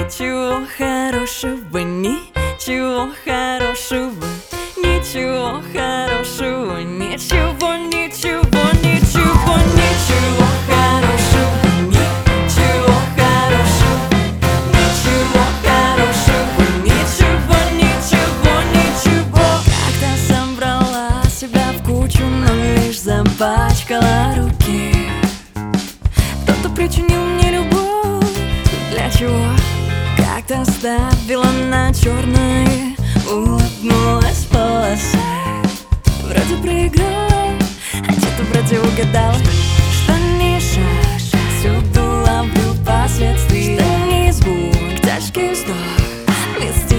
Ничего хорошего, ничего хорошего, ничего хорошего, ничего, ничего, ничего, ничего хорошего, ничего хорошего, ничего хорошего, ничего, ничего, ничего. Как-то собрала себя в кучу, но лишь запачкала руки. Кто-то причинил мне любовь, для чего? Как-то ставила на черное, улыбнулась в полосе. Вроде проиграла, а где-то вроде угадала. Что не шаг, всюду ловлю последствия. Что не звук, тяжкий вздох, вместе